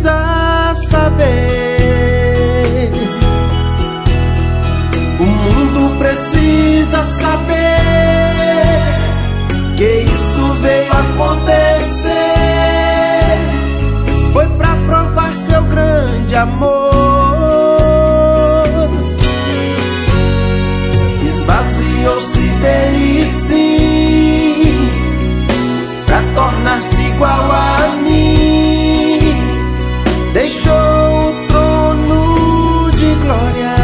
precisa saber. O mundo precisa saber que isto veio acontecer. Foi pra provar seu grande amor. Esvaziou-se dele sim, pra tornar-se igual a mim. Deixou o trono de glória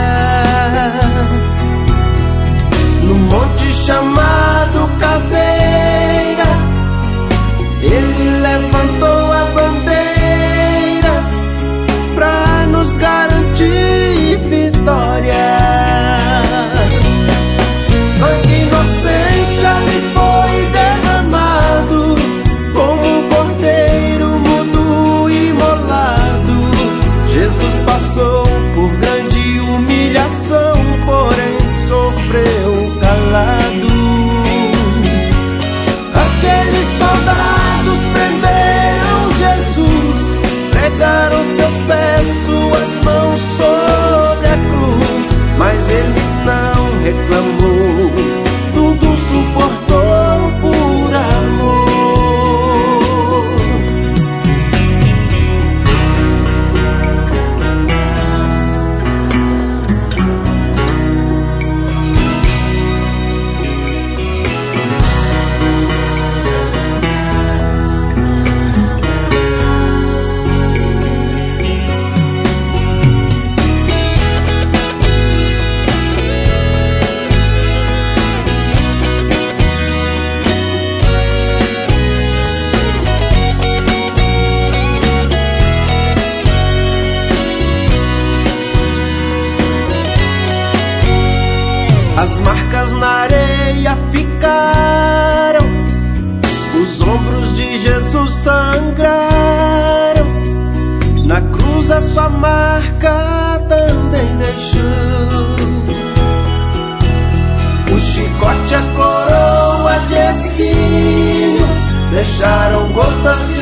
no monte chamado Caveira. Ele levantou a bandeira pra nos garantir vitória. Sangue inocente ali foi derramado, como um cordeiro mudo imolado. Jesus passou por grande humilhação, porém sofreu calado. Aqueles soldados prenderam Jesus, pregaram seus pés, suas mãos sobre a cruz, mas ele não reclamou, tudo suportou por amor. As marcas na areia ficaram, os ombros de Jesus sangraram. Na cruz a sua marca também deixou. O chicote, a coroa de espinhos deixaram gotas de